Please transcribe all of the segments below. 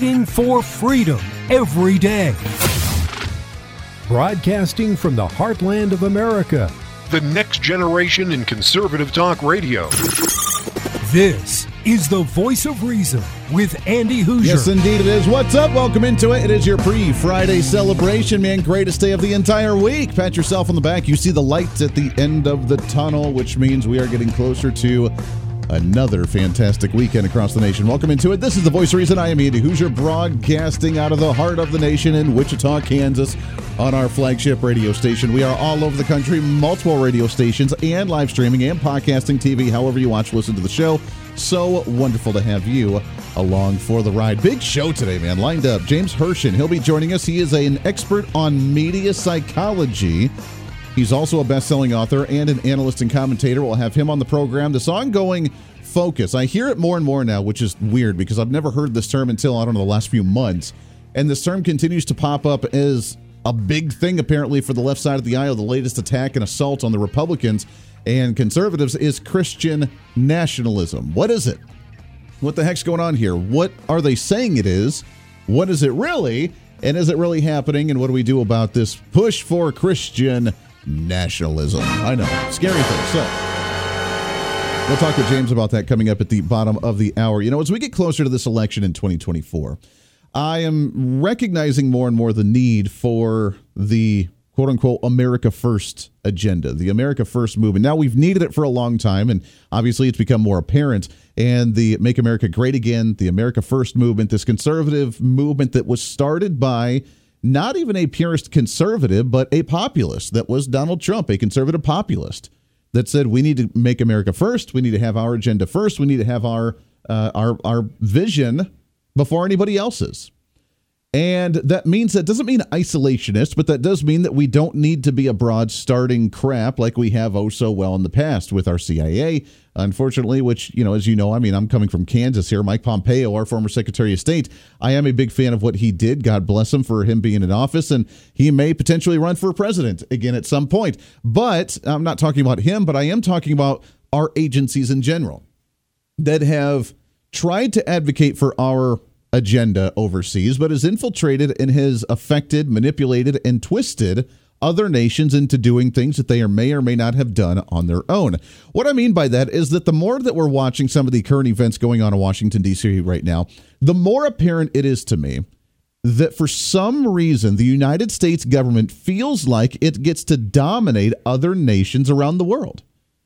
fighting for freedom every day. Broadcasting from the heartland of America. The next generation in conservative talk radio. This is the Voice of Reason with Andy Hoosier. Yes, indeed it is. What's up? Welcome into it. It is your pre-Friday celebration, man. Greatest day of the entire week. Pat yourself on the back. You see the lights at the end of the tunnel, which means we are getting closer to another fantastic weekend across the nation. Welcome into it. This is the Voice of Reason. I am Andy Hoosier, broadcasting out of the heart of the nation in Wichita, Kansas, on our flagship radio station. We are all over the country, multiple radio stations, and live streaming and podcasting TV, however you watch, listen to the show. So wonderful to have you along for the ride. Big show today, man. Lined up, James Hershen. He'll be joining us. He is an expert on media psychology. He's also a best-selling author and an analyst and commentator. We'll have him on the program. This ongoing focus, I hear it more and more now, which is weird because I've never heard this term until, I don't know, the last few months. And this term continues to pop up as a big thing, apparently, for the left side of the aisle. The latest attack and assault on the Republicans and conservatives is Christian nationalism. What is it? What the heck's going on here? What are they saying it is? What is it really? And is it really happening? And what do we do about this push for Christian nationalism? I know. Scary thing. So we'll talk with James about that coming up at the bottom of the hour. You know, as we get closer to this election in 2024, I am recognizing more and more the need for the quote-unquote America First agenda, the America First movement. Now, we've needed it for a long time, and obviously it's become more apparent. And the Make America Great Again, the America First movement, this conservative movement that was started by not even a purist conservative, but a populist. That was Donald Trump, a conservative populist that said we need to make America first. We need to have our agenda first. We need to have our vision before anybody else's. And that means, that doesn't mean isolationist, but that does mean that we don't need to be a broad starting crap like we have oh so well in the past with our CIA, unfortunately, which, you know, as you know, I mean, I'm coming from Kansas here. Mike Pompeo, our former Secretary of State, I am a big fan of what he did. God bless him for him being in office, and he may potentially run for president again at some point. But I'm not talking about him, but I am talking about our agencies in general that have tried to advocate for our agenda overseas, but has infiltrated and has affected, manipulated, and twisted other nations into doing things that they may or may not have done on their own. What I mean by that is that the more that we're watching some of the current events going on in Washington, D.C. right now, the more apparent it is to me that for some reason the United States government feels like it gets to dominate other nations around the world.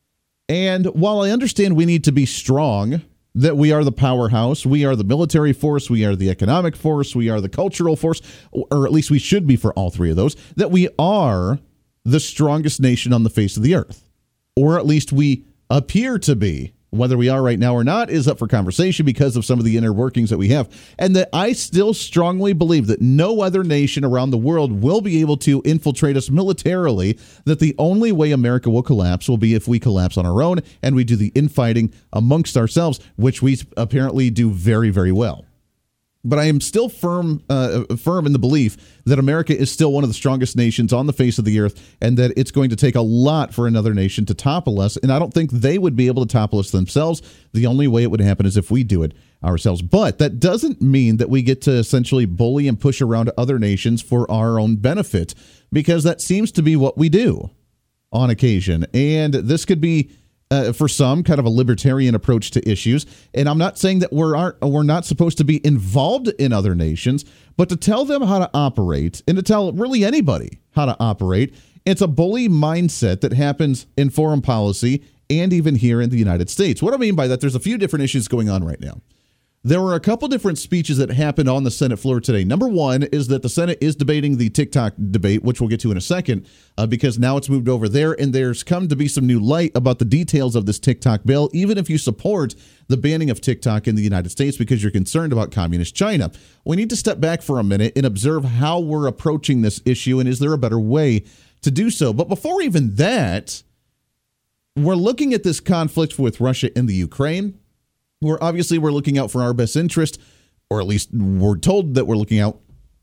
And while I understand we need to be strong, that we are the powerhouse, we are the military force, we are the economic force, we are the cultural force, or at least we should be for all three of those, that we are the strongest nation on the face of the earth. Or at least we appear to be. Whether we are right now or not is up for conversation because of some of the inner workings that we have. And that I still strongly believe that no other nation around the world will be able to infiltrate us militarily, that the only way America will collapse will be if we collapse on our own and we do the infighting amongst ourselves, which we apparently do very, very well. But I am still firm in the belief that America is still one of the strongest nations on the face of the earth, and that it's going to take a lot for another nation to topple us. And I don't think they would be able to topple us themselves. The only way it would happen is if we do it ourselves. But that doesn't mean that we get to essentially bully and push around other nations for our own benefit, because that seems to be what we do on occasion. And this could be for some, kind of a libertarian approach to issues. And I'm not saying that we're not supposed to be involved in other nations, but to tell them how to operate and to tell really anybody how to operate, it's a bully mindset that happens in foreign policy and even here in the United States. What I mean by that, there's a few different issues going on right now. There were a couple different speeches that happened on the Senate floor today. Number one is that the Senate is debating the TikTok debate, which we'll get to in a second, because now it's moved over there, and there's come to be some new light about the details of this TikTok bill, even if you support the banning of TikTok in the United States because you're concerned about communist China. We need to step back for a minute and observe how we're approaching this issue, and is there a better way to do so? But before even that, we're looking at this conflict with Russia and the Ukraine. We're looking out for our best interest, or at least we're told that we're looking out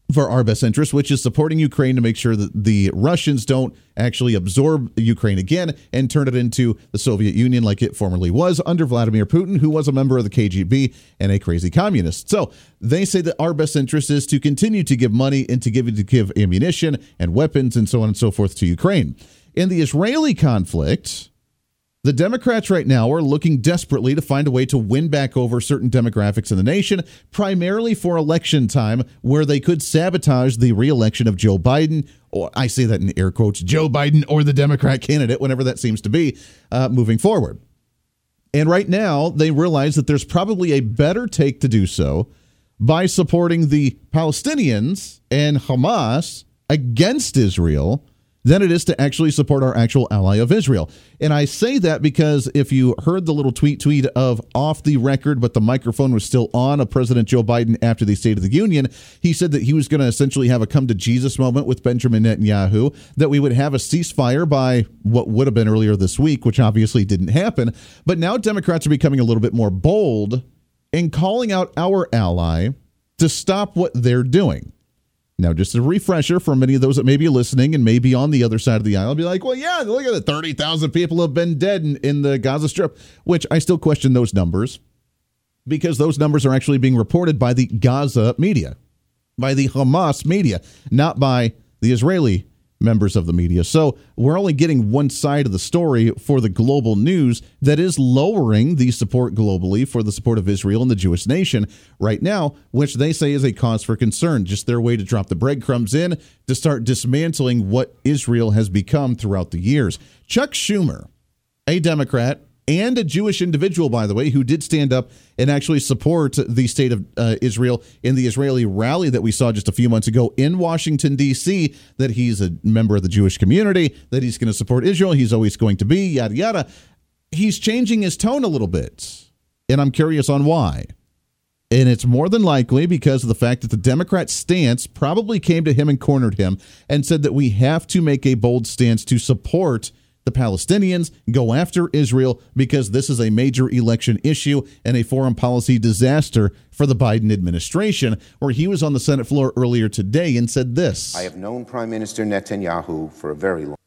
for our best interest, which is supporting Ukraine to make sure that the Russians don't actually absorb Ukraine again and turn it into the Soviet Union like it formerly was under Vladimir Putin, who was a member of the KGB and a crazy communist. So they say that our best interest is to continue to give money and to give ammunition and weapons and so on and so forth to Ukraine. In the Israeli conflict, the Democrats right now are looking desperately to find a way to win back over certain demographics in the nation, primarily for election time, where they could sabotage the re-election of Joe Biden, or I say that in air quotes, Joe Biden or the Democrat candidate, whenever that seems to be, moving forward. And right now, they realize that there's probably a better take to do so by supporting the Palestinians and Hamas against Israel than it is to actually support our actual ally of Israel. And I say that because if you heard the little tweet of off the record, but the microphone was still on, of President Joe Biden after the State of the Union, he said that he was going to essentially have a come to Jesus moment with Benjamin Netanyahu, that we would have a ceasefire by what would have been earlier this week, which obviously didn't happen. But now Democrats are becoming a little bit more bold in calling out our ally to stop what they're doing. Now, just a refresher for many of those that may be listening and may be on the other side of the aisle, be like, well, yeah, look at it. 30,000 people have been dead in the Gaza Strip, which I still question those numbers because those numbers are actually being reported by the Gaza media, by the Hamas media, not by the Israeli members of the media. So we're only getting one side of the story for the global news that is lowering the support globally for the support of Israel and the Jewish nation right now, which they say is a cause for concern. Just their way to drop the breadcrumbs in to start dismantling what Israel has become throughout the years. Chuck Schumer, a Democrat and a Jewish individual, by the way, who did stand up and actually support the state of Israel in the Israeli rally that we saw just a few months ago in Washington, D.C., that he's a member of the Jewish community, that he's going to support Israel, he's always going to be, yada, yada. He's changing his tone a little bit, and I'm curious on why. And it's more than likely because of the fact that the Democrat stance probably came to him and cornered him and said that we have to make a bold stance to support the Palestinians, go after Israel, because this is a major election issue and a foreign policy disaster for the Biden administration, where he was on the Senate floor earlier today and said this. I have known Prime Minister Netanyahu for a very long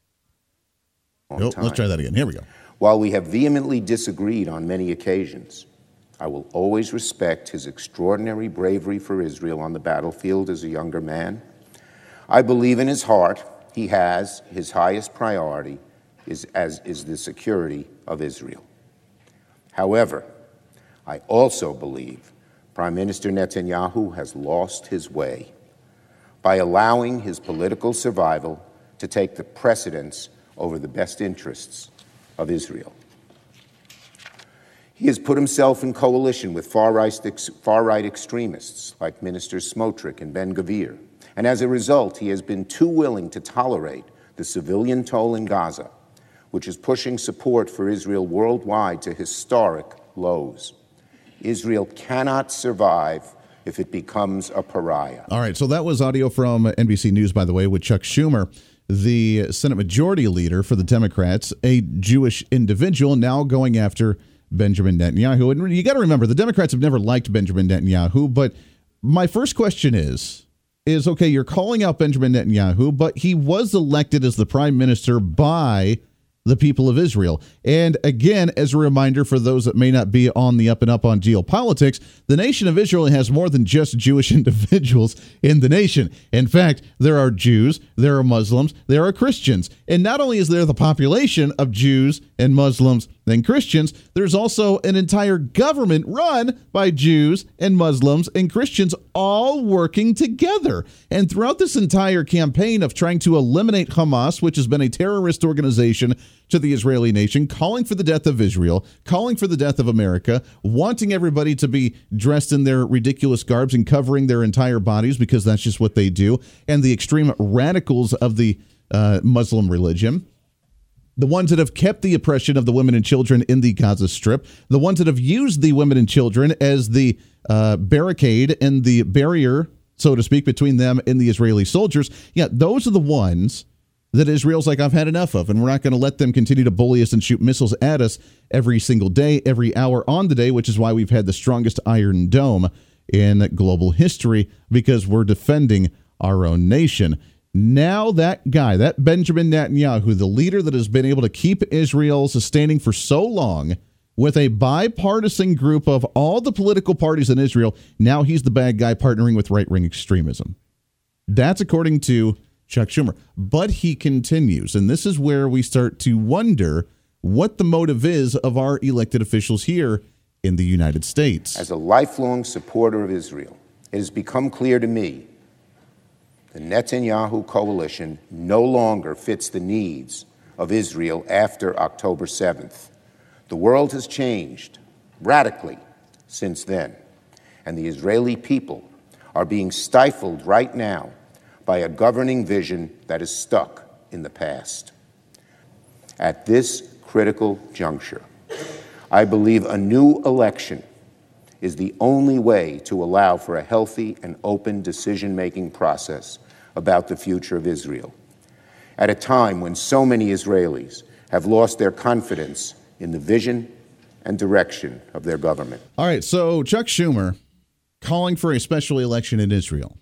time. Let's try that again. Here we go. While we have vehemently disagreed on many occasions, I will always respect his extraordinary bravery for Israel on the battlefield as a younger man. I believe in his heart he has his highest priority is the security of Israel. However, I also believe Prime Minister Netanyahu has lost his way by allowing his political survival to take the precedence over the best interests of Israel. He has put himself in coalition with far-right extremists like Ministers Smotrich and Ben-Gvir, and as a result, he has been too willing to tolerate the civilian toll in Gaza, which is pushing support for Israel worldwide to historic lows. Israel cannot survive if it becomes a pariah. All right, so that was audio from NBC News, by the way, with Chuck Schumer, the Senate Majority Leader for the Democrats, a Jewish individual, now going after Benjamin Netanyahu. And you got to remember, the Democrats have never liked Benjamin Netanyahu, but my first question is, okay, you're calling out Benjamin Netanyahu, but he was elected as the prime minister by the people of Israel. And again, as a reminder for those that may not be on the up and up on geopolitics, the nation of Israel has more than just Jewish individuals in the nation. In fact, there are Jews, there are Muslims, there are Christians. And not only is there the population of Jews and Muslims and Christians, there's also an entire government run by Jews and Muslims and Christians all working together. And throughout this entire campaign of trying to eliminate Hamas, which has been a terrorist organization to the Israeli nation, calling for the death of Israel, calling for the death of America, wanting everybody to be dressed in their ridiculous garbs and covering their entire bodies because that's just what they do, and the extreme radicals of the Muslim religion, the ones that have kept the oppression of the women and children in the Gaza Strip, the ones that have used the women and children as the barricade and the barrier, so to speak, between them and the Israeli soldiers. Yeah, those are the ones that Israel's like, I've had enough of, and we're not going to let them continue to bully us and shoot missiles at us every single day, every hour on the day, which is why we've had the strongest Iron Dome in global history, because we're defending our own nation. Now that guy, that Benjamin Netanyahu, the leader that has been able to keep Israel sustaining for so long with a bipartisan group of all the political parties in Israel, now he's the bad guy partnering with right-wing extremism. That's according to Chuck Schumer. But he continues, and this is where we start to wonder what the motive is of our elected officials here in the United States. As a lifelong supporter of Israel, it has become clear to me the Netanyahu coalition no longer fits the needs of Israel after October 7th. The world has changed radically since then, and the Israeli people are being stifled right now by a governing vision that is stuck in the past. At this critical juncture, I believe a new election is the only way to allow for a healthy and open decision-making process about the future of Israel, at a time when so many Israelis have lost their confidence in the vision and direction of their government. All right, so Chuck Schumer calling for a special election in Israel.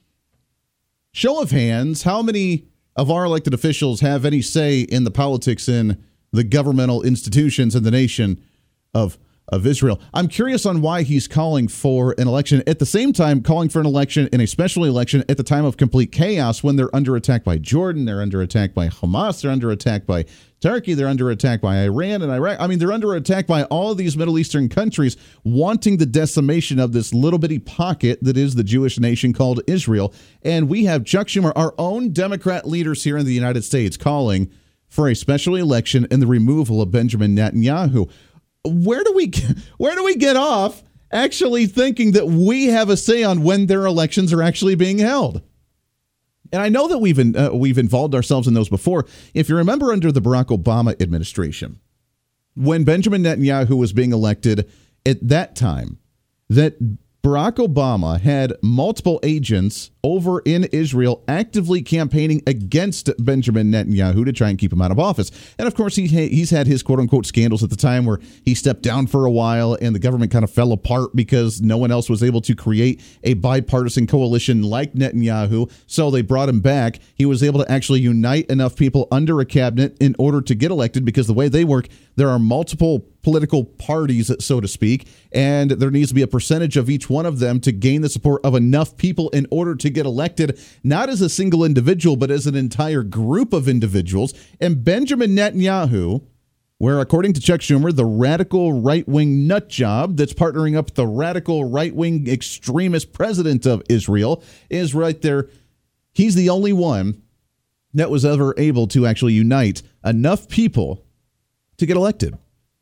Show of hands, how many of our elected officials have any say in the politics in the governmental institutions in the nation of Israel? I'm curious on why he's calling for an election, at the same time calling for an election in a special election at the time of complete chaos when they're under attack by Jordan, they're under attack by Hamas, they're under attack by Turkey, they're under attack by Iran and Iraq. I mean, they're under attack by all of these Middle Eastern countries wanting the decimation of this little bitty pocket that is the Jewish nation called Israel. And we have Chuck Schumer, our own Democrat leaders here in the United States, calling for a special election and the removal of Benjamin Netanyahu. Where do we get off actually thinking that we have a say on when their elections are actually being held? And I know that we've involved ourselves in those before. If you remember, under the Barack Obama administration, when Benjamin Netanyahu was being elected at that time, that Barack Obama had multiple agents over in Israel actively campaigning against Benjamin Netanyahu to try and keep him out of office. And of course, he's had his quote-unquote scandals at the time where he stepped down for a while and the government kind of fell apart because no one else was able to create a bipartisan coalition like Netanyahu. So they brought him back. He was able to actually unite enough people under a cabinet in order to get elected, because the way they work, there are multiple political parties, so to speak, and there needs to be a percentage of each one of them to gain the support of enough people in order to get elected, not as a single individual, but as an entire group of individuals. And Benjamin Netanyahu, where according to Chuck Schumer, the radical right-wing nut job that's partnering up with the radical right-wing extremist president of Israel, is right there. He's the only one that was ever able to actually unite enough people to get elected.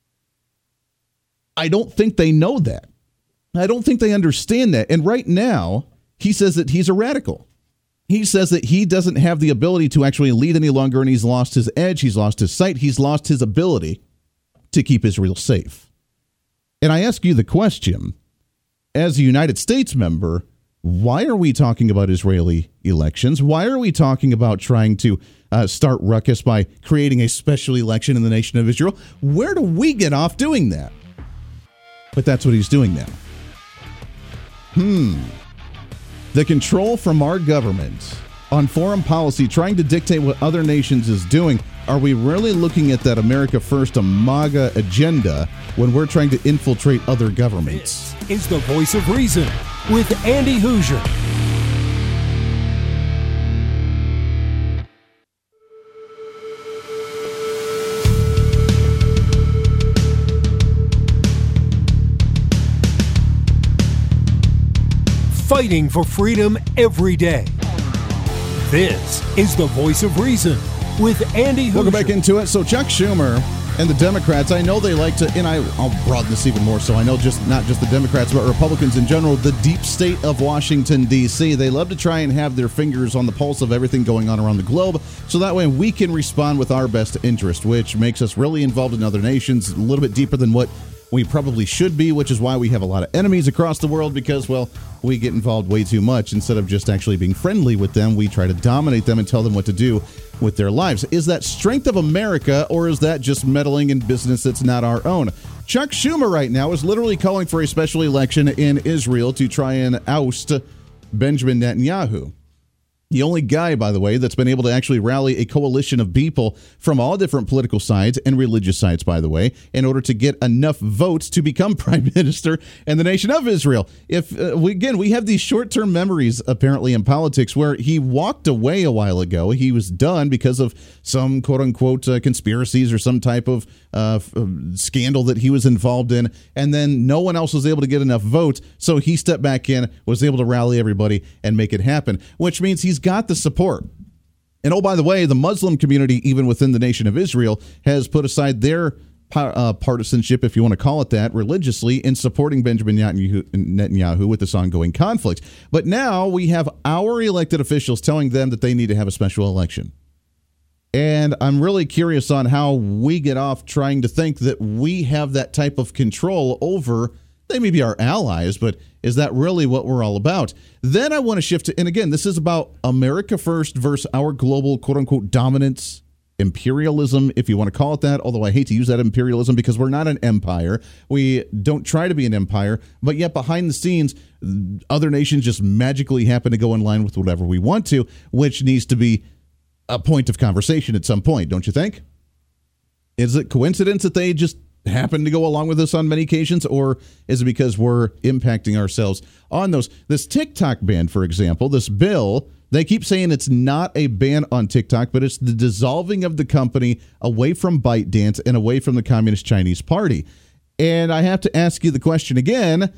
I don't think they know that. I don't think they understand that. And right now, he says that he's a radical. He says that he doesn't have the ability to actually lead any longer, and he's lost his edge, he's lost his sight, he's lost his ability to keep Israel safe. And I ask you the question, as a United States member, why are we talking about Israeli elections? Why are we talking about trying to start ruckus by creating a special election in the nation of Israel? Where do we get off doing that? But that's what he's doing now. The control from our government on foreign policy, trying to dictate what other nations is doing. Are we really looking at that America First, a MAGA agenda when we're trying to infiltrate other governments? This is the Voice of Reason with Andy Hoosier. Fighting for freedom every day. This is the Voice of Reason with Andy Hoosier. Welcome back into it. So Chuck Schumer and the Democrats, I know they like to, and I'll broaden this even more so, I know not just the Democrats, but Republicans in general, the deep state of Washington, D.C., they love to try and have their fingers on the pulse of everything going on around the globe, so that way we can respond with our best interest, which makes us really involved in other nations, a little bit deeper than what we probably should be, which is why we have a lot of enemies across the world, because, well, we get involved way too much. Instead of just actually being friendly with them, we try to dominate them and tell them what to do with their lives. Is that strength of America, or is that just meddling in business that's not our own? Chuck Schumer right now is literally calling for a special election in Israel to try and oust Benjamin Netanyahu. The only guy, by the way, that's been able to actually rally a coalition of people from all different political sides and religious sides, by the way, in order to get enough votes to become prime minister in the nation of Israel. We have these short-term memories, apparently, in politics, where he walked away a while ago. He was done because of some quote-unquote conspiracies or some type of scandal that he was involved in, and then no one else was able to get enough votes, so he stepped back in, was able to rally everybody and make it happen, which means he's got the support. And oh, by the way, the Muslim community, even within the nation of Israel, has put aside their partisanship, if you want to call it that, religiously in supporting Benjamin Netanyahu with this ongoing conflict. But now we have our elected officials telling them that they need to have a special election. And I'm really curious on how we get off trying to think that we have that type of control over, they may be our allies, but is that really what we're all about? Then I want to shift to, and again, this is about America first versus our global quote-unquote dominance, imperialism, if you want to call it that, although I hate to use that imperialism because we're not an empire. We don't try to be an empire, but yet behind the scenes, other nations just magically happen to go in line with whatever we want to, which needs to be a point of conversation at some point, don't you think? Is it coincidence that they just happen to go along with us on many occasions, or is it because we're impacting ourselves on those? This TikTok ban, for example, this bill, they keep saying it's not a ban on TikTok, but it's the dissolving of the company away from ByteDance and away from the Communist Chinese Party. And I have to ask you the question again,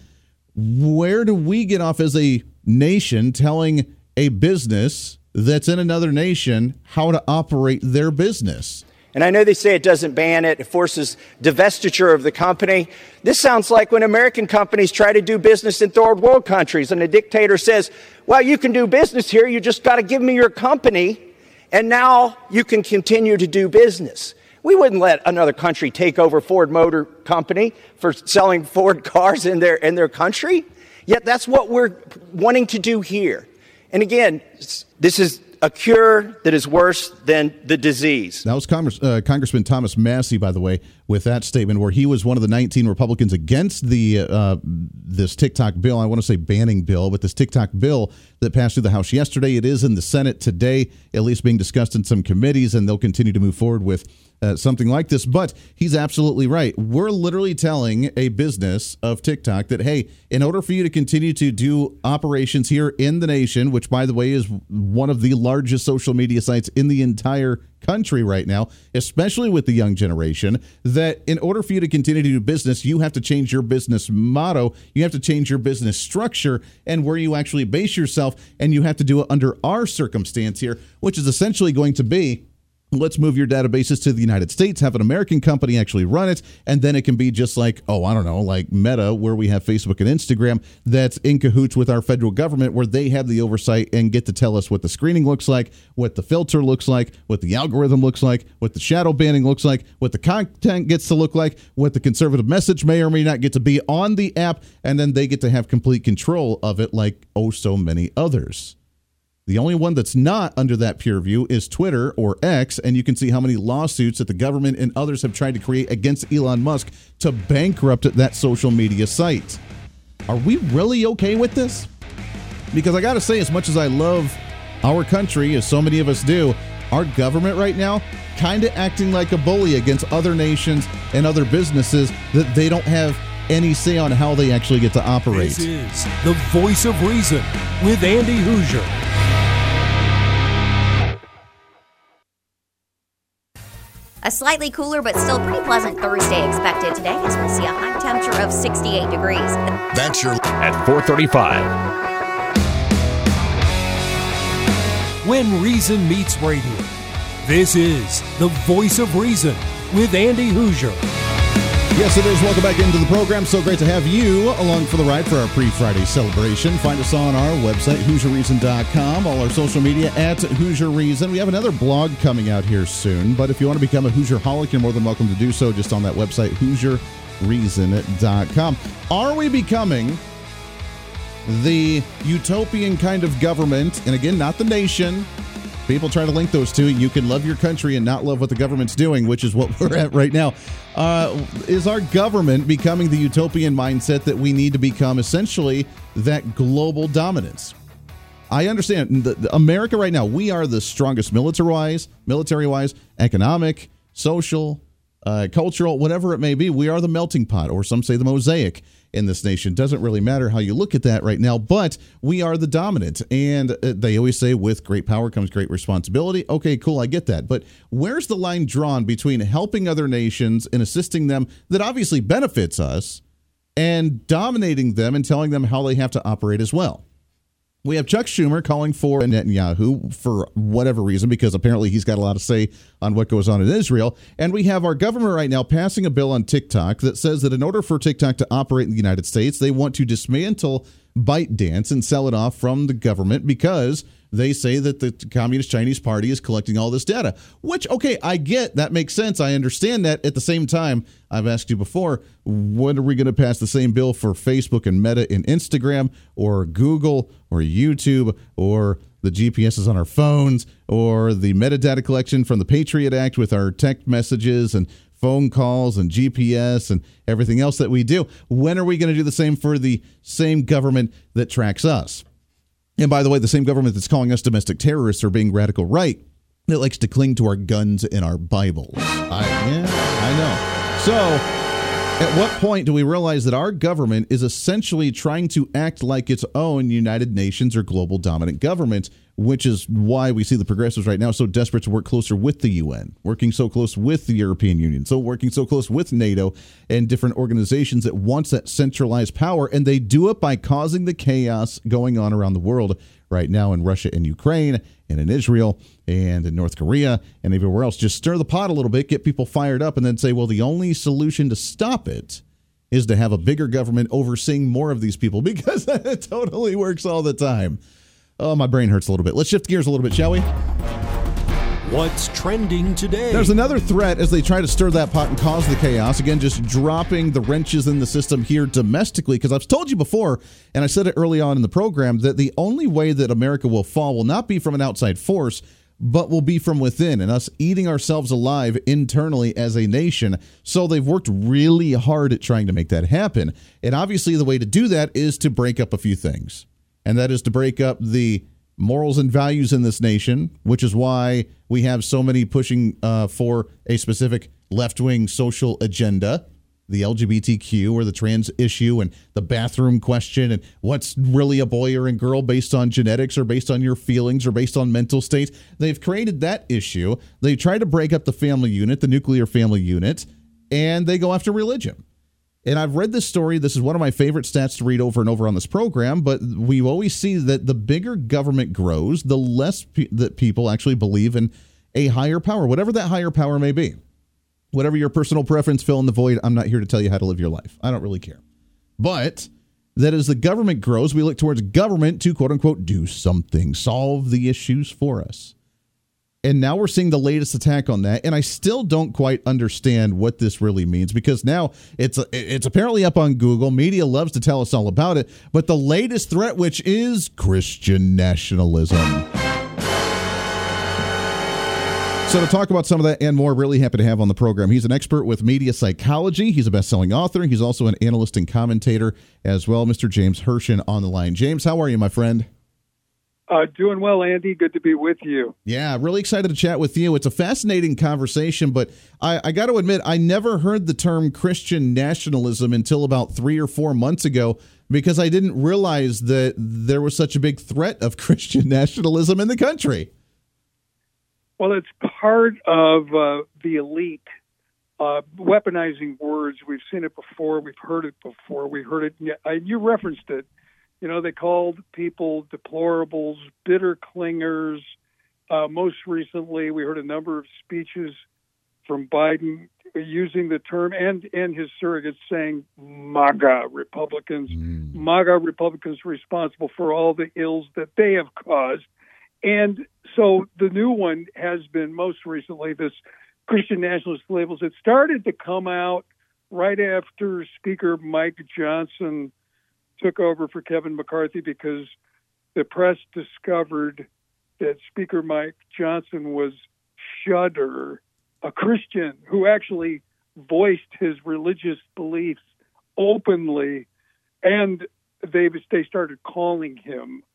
where do we get off as a nation telling a business that's in another nation how to operate their business? And I know they say it doesn't ban it. It forces divestiture of the company. This sounds like when American companies try to do business in third world countries and a dictator says, well, you can do business here. You just got to give me your company. And now you can continue to do business. We wouldn't let another country take over Ford Motor Company for selling Ford cars in their country. Yet that's what we're wanting to do here. And again, this is a cure that is worse than the disease. That was Congressman Thomas Massie, by the way, with that statement where he was one of the 19 Republicans against the this TikTok bill. I want to say banning bill, but this TikTok bill that passed through the House yesterday. It is in the Senate today, at least being discussed in some committees, and they'll continue to move forward with something like this. But he's absolutely right. We're literally telling a business of TikTok that, hey, in order for you to continue to do operations here in the nation, which, by the way, is one of the largest social media sites in the entire country right now, especially with the young generation, that in order for you to continue to do business, you have to change your business motto, you have to change your business structure and where you actually base yourself, and you have to do it under our circumstance here, which is essentially going to be, let's move your databases to the United States, have an American company actually run it, and then it can be just like, like Meta, where we have Facebook and Instagram, that's in cahoots with our federal government, where they have the oversight and get to tell us what the screening looks like, what the filter looks like, what the algorithm looks like, what the shadow banning looks like, what the content gets to look like, what the conservative message may or may not get to be on the app, and then they get to have complete control of it like so many others. The only one that's not under that peer review is Twitter, or X, and you can see how many lawsuits that the government and others have tried to create against Elon Musk to bankrupt that social media site. Are we really okay with this? Because I got to say, as much as I love our country, as so many of us do, our government right now kind of acting like a bully against other nations and other businesses that they don't have any say on how they actually get to operate. This is the Voice of Reason with Andy Hoosier. A slightly cooler but still pretty pleasant Thursday expected today as we see a high temperature of 68 degrees. That's your At 4:35. When Reason meets radio. This is the Voice of Reason with Andy Hoosier. Yes, it is. Welcome back into the program. So great to have you along for the ride for our pre-Friday celebration. Find us on our website, HoosierReason.com, all our social media at Hoosier Reason. We have another blog coming out here soon, but if you want to become a Hoosierholic, you're more than welcome to do so just on that website, HoosierReason.com. Are we becoming the utopian kind of government? And again, not the nation. People try to link those two. You can love your country and not love what the government's doing, which is what we're at right now. Is our government becoming the utopian mindset that we need to become, essentially that global dominance? I understand America right now, we are the strongest military-wise, economic, social, cultural, whatever it may be. We are the melting pot, or some say the mosaic in this nation. Doesn't really matter how you look at that right now, but we are the dominant. And they always say with great power comes great responsibility. Okay, cool, I get that. But where's the line drawn between helping other nations and assisting them that obviously benefits us and dominating them and telling them how they have to operate as well? We have Chuck Schumer calling for Netanyahu for whatever reason, because apparently he's got a lot to say on what goes on in Israel. And we have our government right now passing a bill on TikTok that says that in order for TikTok to operate in the United States, they want to dismantle ByteDance and sell it off from the government because they say that the Communist Chinese Party is collecting all this data, which, okay, I get. That makes sense. I understand that. At the same time, I've asked you before, when are we going to pass the same bill for Facebook and Meta and Instagram or Google or YouTube or the GPSs on our phones or the metadata collection from the Patriot Act with our text messages and phone calls and GPS and everything else that we do? When are we going to do the same for the same government that tracks us? And by the way, the same government that's calling us domestic terrorists or being radical right that likes to cling to our guns and our Bibles. I know. So at what point do we realize that our government is essentially trying to act like its own United Nations or global dominant government, which is why we see the progressives right now so desperate to work closer with the UN, working so close with the European Union, so working so close with NATO and different organizations that wants that centralized power, and they do it by causing the chaos going on around the world right now in Russia and Ukraine and in Israel and in North Korea and everywhere else. Just stir the pot a little bit, get people fired up, and then say, well, the only solution to stop it is to have a bigger government overseeing more of these people, because it totally works all the time. Oh, my brain hurts a little bit. Let's shift gears a little bit, shall we? What's trending today? There's another threat as they try to stir that pot and cause the chaos. Again, just dropping the wrenches in the system here domestically, because I've told you before, and I said it early on in the program, that the only way that America will fall will not be from an outside force, but will be from within and us eating ourselves alive internally as a nation. So they've worked really hard at trying to make that happen. And obviously the way to do that is to break up a few things. And that is to break up the morals and values in this nation, which is why we have so many pushing for a specific left-wing social agenda, the LGBTQ or the trans issue and the bathroom question and what's really a boy or a girl based on genetics or based on your feelings or based on mental state. They've created that issue. They try to break up the family unit, the nuclear family unit, and they go after religion. And I've read this story. This is one of my favorite stats to read over and over on this program, but we always see that the bigger government grows, the less that people actually believe in a higher power, whatever that higher power may be. Whatever your personal preference, fill in the void. I'm not here to tell you how to live your life. I don't really care. But that as the government grows, we look towards government to, quote unquote, do something, solve the issues for us. And now we're seeing the latest attack on that. And I still don't quite understand what this really means, because now it's apparently up on Google. Media loves to tell us all about it. But the latest threat, which is Christian nationalism. So to talk about some of that and more, really happy to have on the program. He's an expert with media psychology. He's a best-selling author. He's also an analyst and commentator as well. Mr. James Hirschen on the line. James, how are you, my friend? Doing well, Andy. Good to be with you. Yeah, really excited to chat with you. It's a fascinating conversation, but I got to admit, I never heard the term Christian nationalism until about 3 or 4 months ago, because I didn't realize that there was such a big threat of Christian nationalism in the country. Well, it's part of the elite weaponizing words. We've seen it before. We've heard it before. We heard it. You referenced it. You know, they called people deplorables, bitter clingers. Most recently, we heard a number of speeches from Biden using the term and his surrogates saying MAGA Republicans. MAGA Republicans responsible for all the ills that they have caused. And so the new one has been most recently this Christian nationalist labels. It started to come out right after Speaker Mike Johnson took over for Kevin McCarthy, because the press discovered that Speaker Mike Johnson was Shudder, a Christian who actually voiced his religious beliefs openly, and they started calling him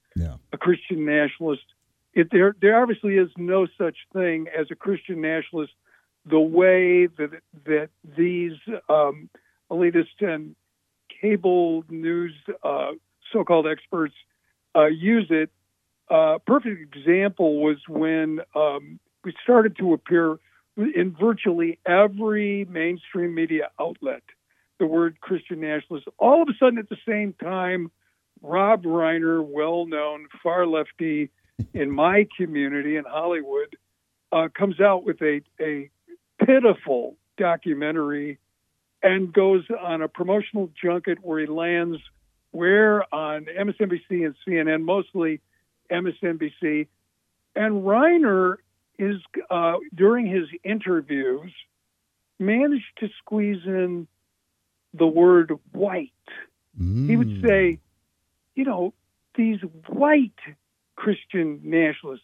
a Christian nationalist. There obviously is no such thing as a Christian nationalist the way that these elitists and cable news so-called experts use it. Perfect example was when we started to appear in virtually every mainstream media outlet, the word Christian nationalist. All of a sudden, at the same time, Rob Reiner, well-known far lefty in my community in Hollywood, comes out with a pitiful documentary and goes on a promotional junket where he lands on MSNBC and CNN, mostly MSNBC. And Reiner is, during his interviews, managed to squeeze in the word white. He would say, these white Christian nationalists,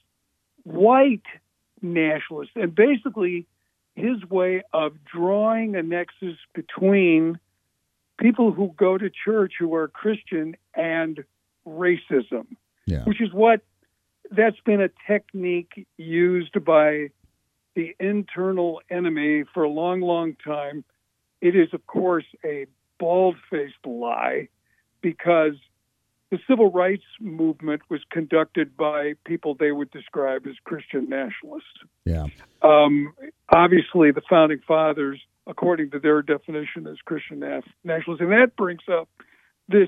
and basically his way of drawing a nexus between people who go to church who are Christian and racism, which is that's been a technique used by the internal enemy for a long, long time. It is, of course, a bald-faced lie, because the civil rights movement was conducted by people they would describe as Christian nationalists. Yeah. Obviously, the founding fathers, according to their definition, as Christian nationalists. And that brings up this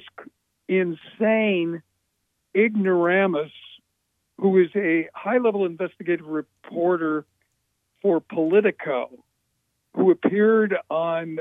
insane ignoramus who is a high-level investigative reporter for Politico, who appeared on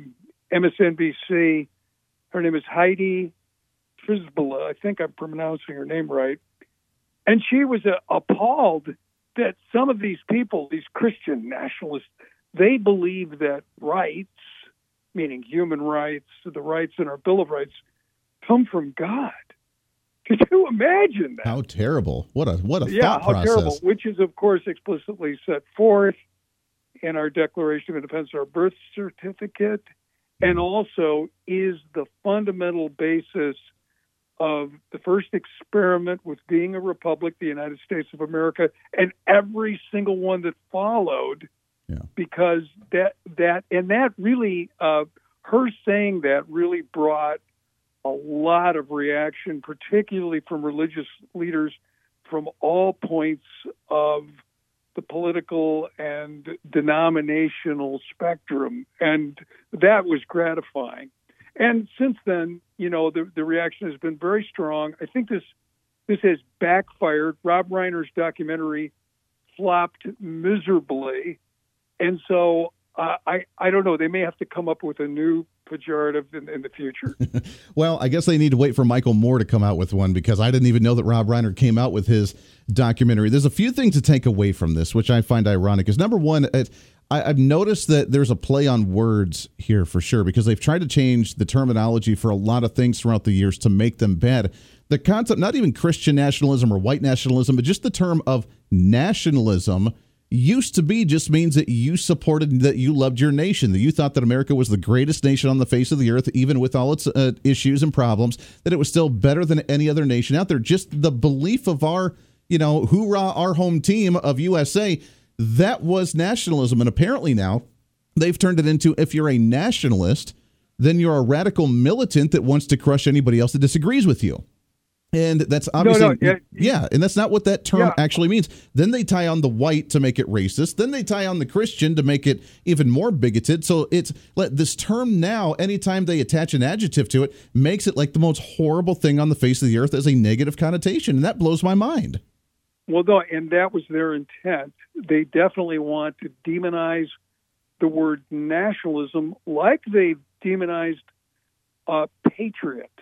MSNBC. Her name is Heidi Frisbala. I think I'm pronouncing her name right. And she was appalled that some of these people, these Christian nationalists, they believe that rights, meaning human rights, the rights in our Bill of Rights, come from God. Could you imagine that? How terrible. What a thought process. Terrible, which is, of course, explicitly set forth in our Declaration of Independence, our birth certificate, and also is the fundamental basis of the first experiment with being a republic, the United States of America, and every single one that followed, because that really, her saying that really brought a lot of reaction, particularly from religious leaders from all points of the political and denominational spectrum. And that was gratifying. And since then, the reaction has been very strong. I think this has backfired. Rob Reiner's documentary flopped miserably. And so I don't know. They may have to come up with a new pejorative in the future. Well, I guess they need to wait for Michael Moore to come out with one, because I didn't even know that Rob Reiner came out with his documentary. There's a few things to take away from this, which I find ironic. Is number one, I've noticed that there's a play on words here for sure, because they've tried to change the terminology for a lot of things throughout the years to make them bad. The concept, not even Christian nationalism or white nationalism, but just the term of nationalism used to be just means that you supported, that you loved your nation, that you thought that America was the greatest nation on the face of the earth, even with all its issues and problems, that it was still better than any other nation out there. Just the belief of our, hoorah, our home team of USA, that was nationalism. And apparently now they've turned it into, if you're a nationalist, then you're a radical militant that wants to crush anybody else that disagrees with you. And that's obviously, and that's not what that term actually means. Then they tie on the white to make it racist. Then they tie on the Christian to make it even more bigoted. So it's this term now, anytime they attach an adjective to it, makes it like the most horrible thing on the face of the earth as a negative connotation. And that blows my mind. Well, no, and that was their intent. They definitely want to demonize the word nationalism like they demonized patriot,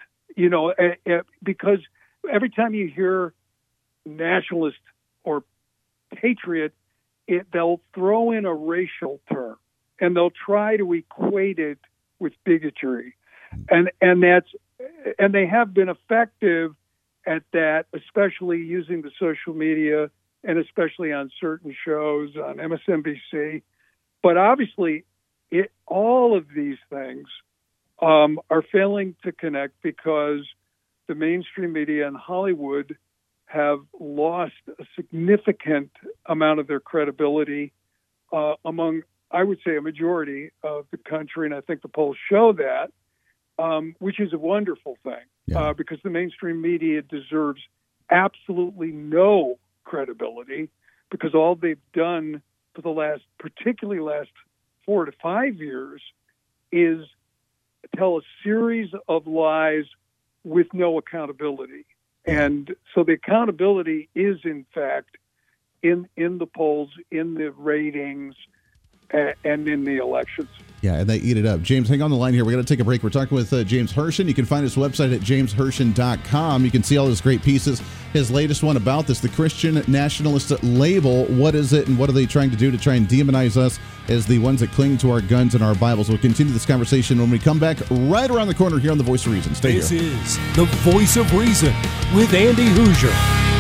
because every time you hear nationalist or patriot, they'll throw in a racial term, and they'll try to equate it with bigotry, and they have been effective at that, especially using the social media and especially on certain shows on MSNBC. But obviously, all of these things are failing to connect, because the mainstream media and Hollywood have lost a significant amount of their credibility among, I would say, a majority of the country, and I think the polls show that, which is a wonderful thing, because the mainstream media deserves absolutely no credibility, because all they've done for the particularly last 4 to 5 years is tell a series of lies with no accountability. And so the accountability is, in fact, in the polls, in the ratings, and in the elections. Yeah, and they eat it up. James, hang on the line here. We're going to take a break. We're talking with James Hirschen. You can find his website at jameshirshen.com. You can see all his great pieces. His latest one about this, the Christian nationalist label. What is it, and what are they trying to do to try and demonize us as the ones that cling to our guns and our Bibles? We'll continue this conversation when we come back right around the corner here on The Voice of Reason. Stay here. This is The Voice of Reason with Andy Hoosier.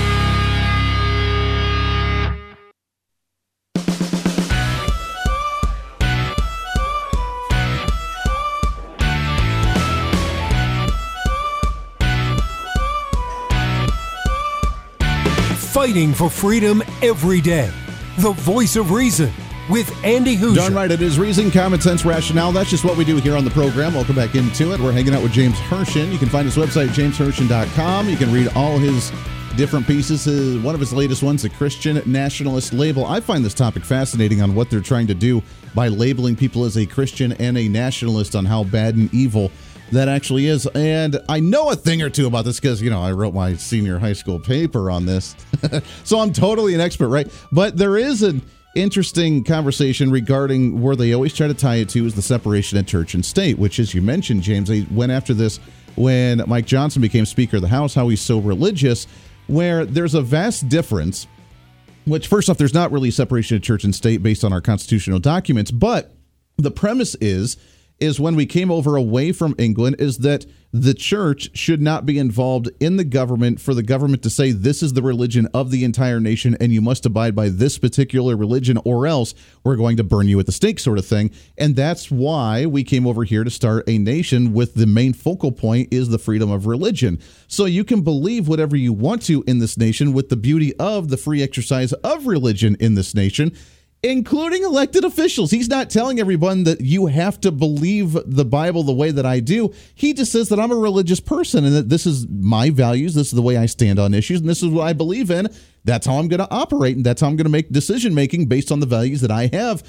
Fighting for freedom every day. The Voice of Reason with Andy Hoosier. Darn right, it is reason, common sense, rationale. That's just what we do here on the program. Welcome back into it. We're hanging out with James Hirschen. You can find his website, jameshirshen.com. You can read all his different pieces. One of his latest ones, the Christian nationalist label. I find this topic fascinating on what they're trying to do by labeling people as a Christian and a nationalist, on how bad and evil that actually is. And I know a thing or two about this because, I wrote my senior high school paper on this. So I'm totally an expert, right? But there is an interesting conversation regarding where they always try to tie it to is the separation of church and state, which, as you mentioned, James, they went after this when Mike Johnson became Speaker of the House, how he's so religious, where there's a vast difference, which, first off, there's not really separation of church and state based on our constitutional documents, but the premise is when we came over away from England, is that the church should not be involved in the government, for the government to say this is the religion of the entire nation and you must abide by this particular religion or else we're going to burn you at the stake, sort of thing. And that's why we came over here to start a nation with the main focal point is the freedom of religion. So you can believe whatever you want to in this nation with the beauty of the free exercise of religion in this nation, including elected officials. He's not telling everyone that you have to believe the Bible the way that I do. He just says that I'm a religious person and that this is my values, this is the way I stand on issues, and this is what I believe in. That's how I'm going to operate, and that's how I'm going to make decision-making based on the values that I have.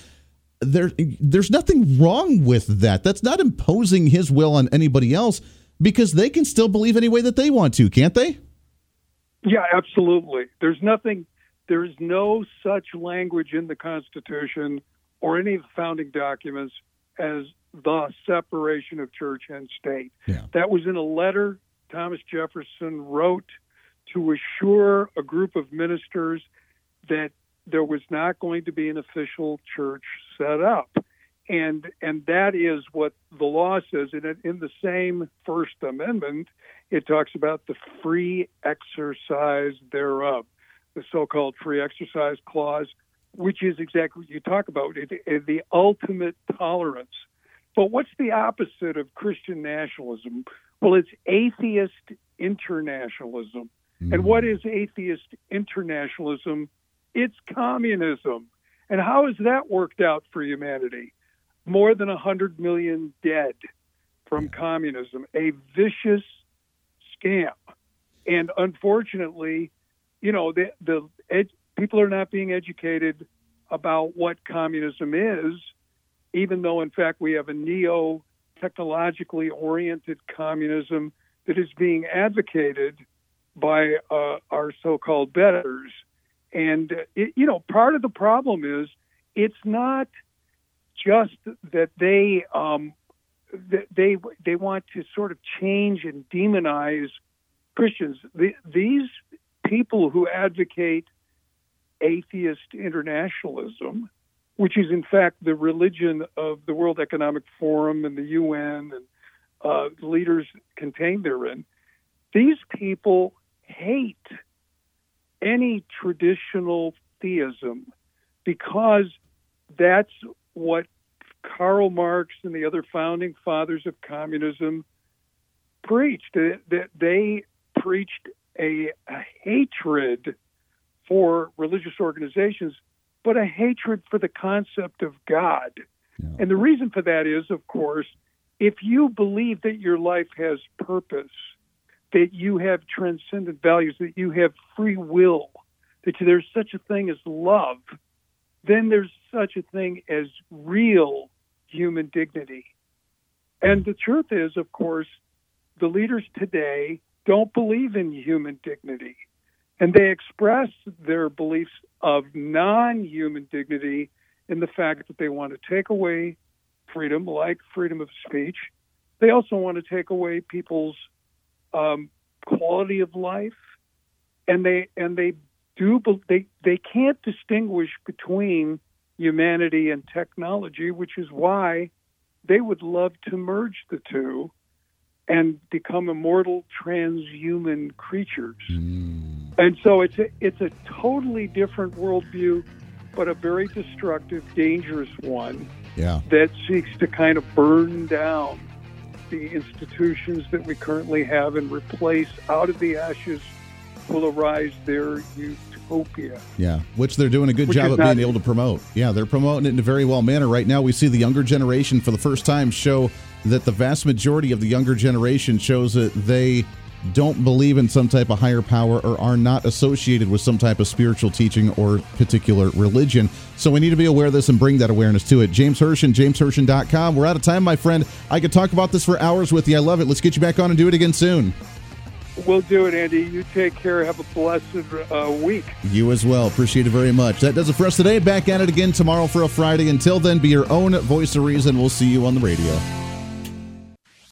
There's nothing wrong with that. That's not imposing his will on anybody else, because they can still believe any way that they want to, can't they? Yeah, absolutely. There is no such language in the Constitution or any of the founding documents as the separation of church and state. Yeah. That was in a letter Thomas Jefferson wrote to assure a group of ministers that there was not going to be an official church set up. And that is what the law says. And in the same First Amendment, it talks about the free exercise thereof, the so-called free exercise clause, which is exactly what you talk about, the ultimate tolerance. But what's the opposite of Christian nationalism? Well, it's atheist internationalism. Mm-hmm. And what is atheist internationalism? It's communism. And how has that worked out for humanity? More than 100 million dead from communism, a vicious scam. And unfortunately, people are not being educated about what communism is, even though, in fact, we have a neo-technologically oriented communism that is being advocated by our so-called betters. And, part of the problem is it's not just that they want to sort of change and demonize Christians. These people who advocate atheist internationalism, which is in fact the religion of the World Economic Forum and the UN and leaders contained therein, these people hate any traditional theism because that's what Karl Marx and the other founding fathers of communism preached. They preached a hatred for religious organizations, but a hatred for the concept of God. Yeah. And the reason for that is, of course, if you believe that your life has purpose, that you have transcendent values, that you have free will, that there's such a thing as love, then there's such a thing as real human dignity. And the truth is, of course, the leaders today don't believe in human dignity. And they express their beliefs of non-human dignity in the fact that they want to take away freedom, like freedom of speech. They also want to take away people's quality of life, and they can't distinguish between humanity and technology, which is why they would love to merge the two and become immortal transhuman creatures. And so it's a totally different worldview, but a very destructive, dangerous one. Yeah. That seeks to kind of burn down the institutions that we currently have and replace, out of the ashes will arise their utopia. Yeah, which they're doing a good job of being able to promote. Yeah, they're promoting it in a very well manner. Right now we see the younger generation for the first time show that the vast majority of the younger generation shows that they don't believe in some type of higher power or are not associated with some type of spiritual teaching or particular religion. So we need to be aware of this and bring that awareness to it. James Hirschen, jamesherschen.com. We're out of time, my friend. I could talk about this for hours with you. I love it. Let's get you back on and do it again soon. We'll do it, Andy. You take care. Have a blessed week. You as well. Appreciate it very much. That does it for us today. Back at it again tomorrow for a Friday. Until then, be your own voice of reason. We'll see you on the radio.